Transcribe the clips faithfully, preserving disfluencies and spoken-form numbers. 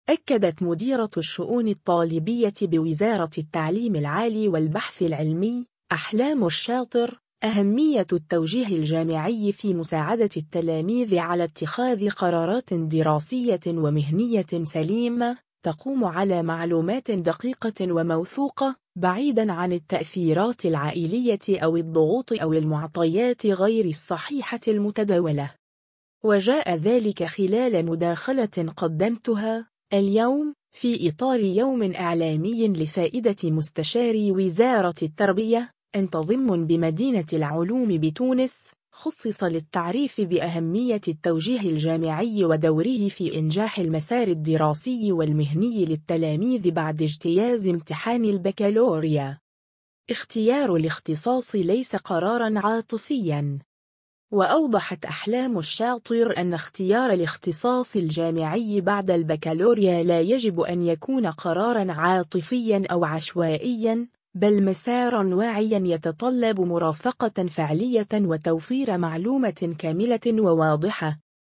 أكدت مديرة الشؤون الطالبية بوزارة التعليم العالي والبحث العلمي أحلام الشاطر أهمية التوجيه الجامعي في مساعدة التلاميذ على اتخاذ قرارات دراسية ومهنية سليمة تقوم على معلومات دقيقة وموثوقة بعيداً عن التأثيرات العائلية أو الضغوط أو المعطيات غير الصحيحة المتداولة. وجاء ذلك خلال مداخلة قدمتها اليوم في إطار يوم إعلامي لفائدة مستشاري وزارة التربية أنت ضمن بمدينة العلوم بتونس، خصص للتعريف بأهمية التوجيه الجامعي ودوره في إنجاح المسار الدراسي والمهني للتلاميذ بعد اجتياز امتحان البكالوريا. اختيار الاختصاص ليس قراراً عاطفياً. وأوضحت أحلام الشاطر أن اختيار الاختصاص الجامعي بعد البكالوريا لا يجب أن يكون قراراً عاطفياً أو عشوائياً، بل مساراً واعياً يتطلب مرافقة فعلية وتوفير معلومة كاملة وواضحة.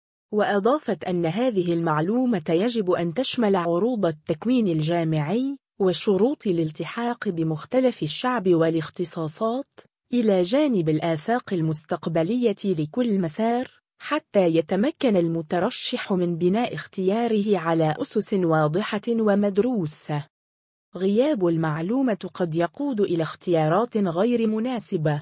وأضافت أن هذه المعلومة يجب أن تشمل عروض التكوين الجامعي وشروط الالتحاق بمختلف الشعب والاختصاصات، إلى جانب الآفاق المستقبلية لكل مسار، حتى يتمكن المترشح من بناء اختياره على أسس واضحة ومدروسة. غياب المعلومة قد يقود إلى اختيارات غير مناسبة.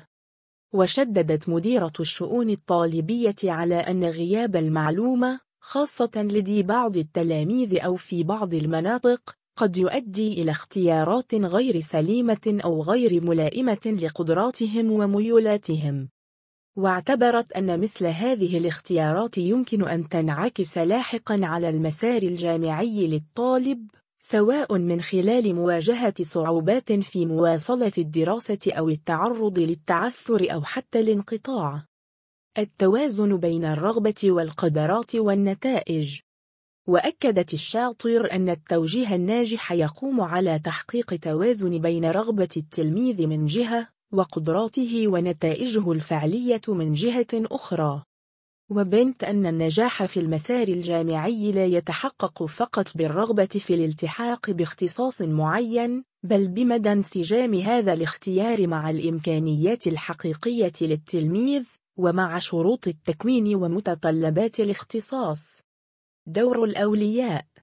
وشددت مديرة الشؤون الطالبية على أن غياب المعلومة، خاصة لدى بعض التلاميذ أو في بعض المناطق، قد يؤدي إلى اختيارات غير سليمة أو غير ملائمة لقدراتهم وميولاتهم. واعتبرت أن مثل هذه الاختيارات يمكن أن تنعكس لاحقاً على المسار الجامعي للطالب، سواء من خلال مواجهة صعوبات في مواصلة الدراسة أو التعرض للتعثر أو حتى الانقطاع. التوازن بين الرغبة والقدرات والنتائج. وأكدت الشاطر أن التوجيه الناجح يقوم على تحقيق توازن بين رغبة التلميذ من جهة وقدراته ونتائجه الفعلية من جهة أخرى. وبينت أن النجاح في المسار الجامعي لا يتحقق فقط بالرغبة في الالتحاق باختصاص معين، بل بمدى انسجام هذا الاختيار مع الإمكانيات الحقيقية للتلميذ ومع شروط التكوين ومتطلبات الاختصاص. دور الأولياء.